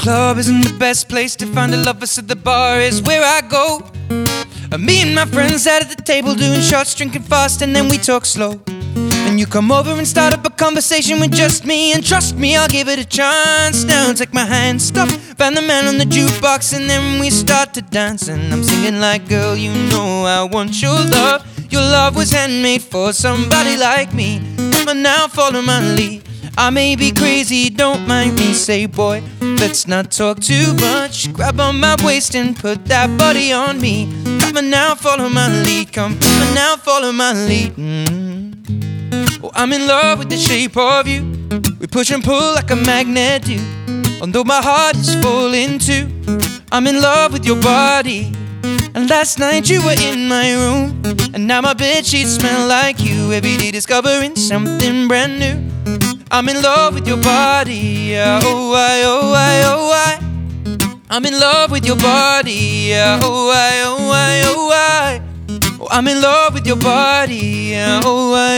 club isn't the best place to find a lover, so the bar is where I go. Me and my friends sat at the table doing shots, drinking fast, and then we talk slow. And you come over and start up a conversation with just me, and trust me, I'll give it a chance. Now take my hand, stop, find the man on the jukebox, and then we start to dance. And I'm singing like, girl, you know I want your love. Your love was handmade for somebody like me. Come on now, follow my lead. I may be crazy, don't mind me. Say, boy, let's not talk too much. Grab on my waist and put that body on me. Come on now, follow my lead. Come on now, follow my lead. Oh, I'm in love with the shape of you. We push and pull like a magnet do. Although my heart is falling too, I'm in love with your body. And last night you were in my room, and now my bedsheets smell like you. Every day discovering something brand new. I'm in love with your body, yeah. Oh, I. I'm in love with your body, yeah. Oh, I. Oh, I'm in love with your body, yeah. Oh, I.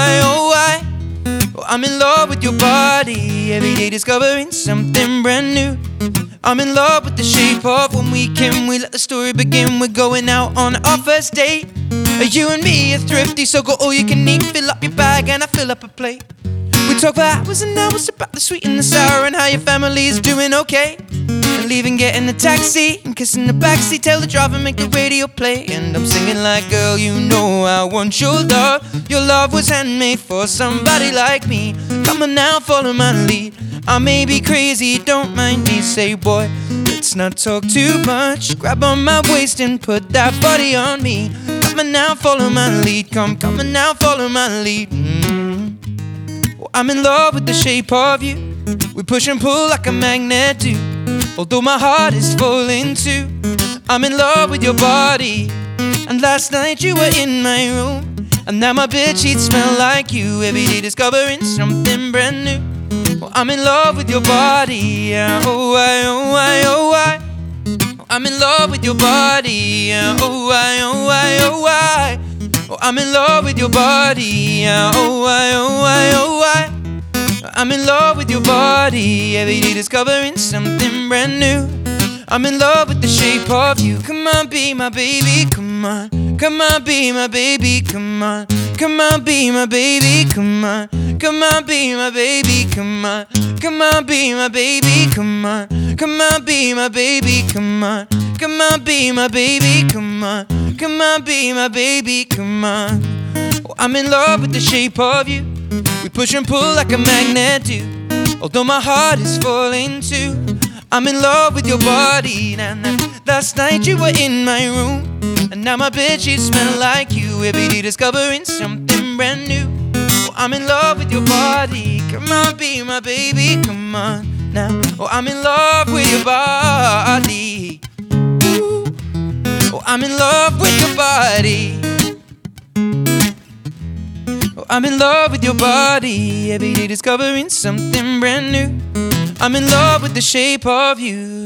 Oh, I'm in love with your body. Every day discovering something brand new. I'm in love with the shape of when we can. We let the story begin. We're going out on our first date. You and me are thrifty, so go all you can eat. Fill up your bag and I fill up a plate. We talk for hours and hours about the sweet and the sour, and how your family is doing okay. And leaving, getting a taxi and kissing the backseat. Tell the driver, make the radio play. And I'm singing like, girl, you know I want your love. Your love was handmade for somebody like me. Come on now, follow my lead. I may be crazy, don't mind me. Say, boy, let's not talk too much. Grab on my waist and put that body on me. Come on now, follow my lead. Come on now, follow my lead. Oh, I'm in love with the shape of you. We push and pull like a magnet do. Although my heart is falling too, I'm in love with your body. And last night you were in my room, and now my bedsheets smell like you. Every day discovering something brand new. Oh, I'm in love with your body, yeah. Oh, I. Oh, I'm in love with your body, yeah. Oh, I. Oh, I'm in love with your body, yeah. Oh, I. I'm in love with your body. Every day discovering something brand new. I'm in love with the shape of you. Come on, be my baby, come on. Come on, be my baby, come on. Come on, be my baby, come on. Come on, be my baby, come on. Come on, be my baby, come on. Come on, be my baby, come on. Come on, be my baby, come on. Come on, be my baby, come on. Oh, I'm in love with the shape of you. We push and pull like a magnet do. Although my heart is falling too, I'm in love with your body. Now, last night you were in my room, and now my bedsheets smell like you. Every day discovering something brand new. Oh, I'm in love with your body. Come on, be my baby, come on now. Oh, I'm in love with your body. Ooh. Oh, I'm in love with your body. Oh, I'm in love with your body. Every day discovering something brand new. I'm in love with the shape of you.